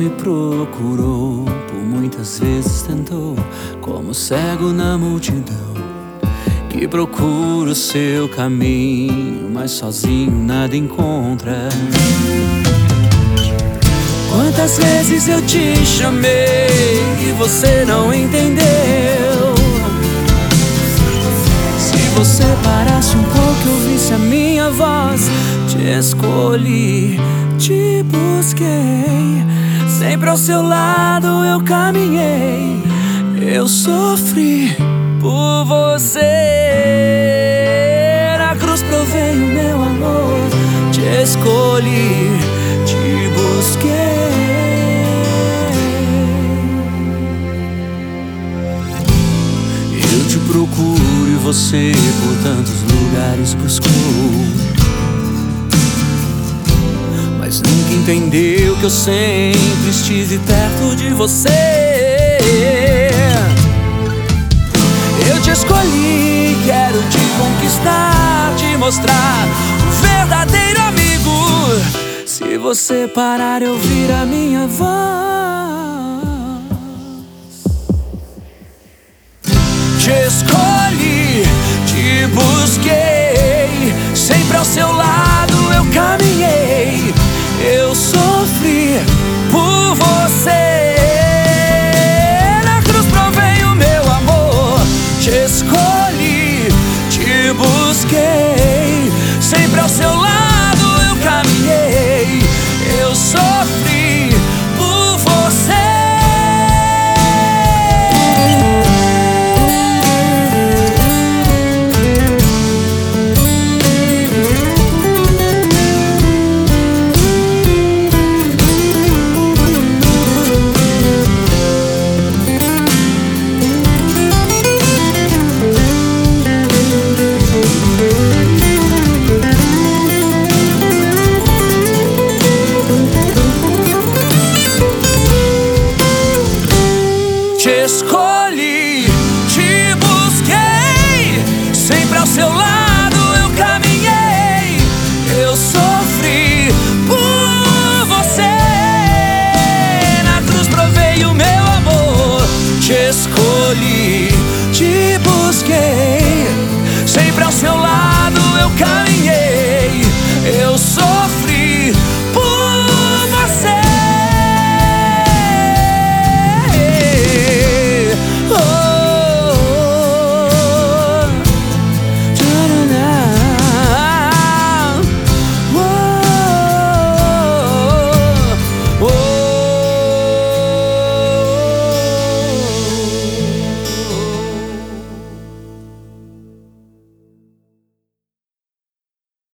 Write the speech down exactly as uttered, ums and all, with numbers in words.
me procurou, por muitas vezes tentou, como cego na multidão, que procura o seu caminho, mas sozinho nada encontra. Quantas vezes eu te chamei e você não entendeu? Se você parasse um pouco e ouvisse a minha voz, te escolhi, te busquei, sempre ao seu lado eu caminhei, eu sofri por você. Na cruz provei o meu amor, te escolhi, te busquei. Eu te procuro e você por tantos lugares buscou, mas nunca entendeu que eu sempre estive perto de você. Eu te escolhi, quero te conquistar, te mostrar um verdadeiro amigo. Se você parar e ouvir a minha voz, te escolhi, te busquei, sempre ao seu lado eu caminhei, eu sofri por você. Na cruz provei o meu amor, te escolhi, te busquei, sempre ao seu lado eu caminhei, eu sofri por você. Te escolhi, te busquei, sempre ao seu lado eu caminhei, eu sofri por você. Na cruz provei o meu amor, te escolhi, te busquei, sempre ao seu lado eu caminhei, eu sofri.